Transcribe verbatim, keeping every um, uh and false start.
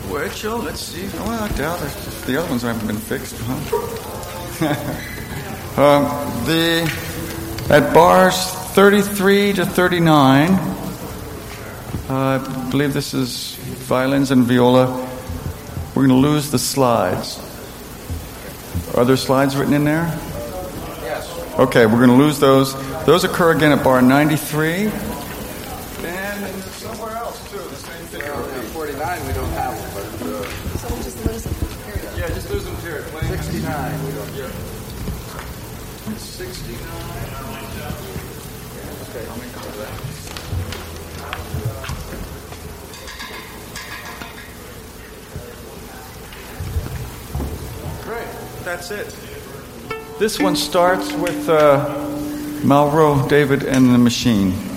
Which, let's see. Well, I doubt it. The other ones haven't been fixed, huh? um, the at bars thirty-three to thirty-nine, uh, I believe this is violins and viola. We're going to lose the slides. Are there slides written in there? Yes. Okay, we're going to lose those. Those occur again at bar ninety-three. forty-nine, we don't have them, but uh, so we'll just lose them. Period. Yeah, just lose them here. sixty-nine, we don't. Yeah. sixty-nine. Okay, I'll make note of that. Great, that's it. This one starts with uh, Malraux, David, and the Machine.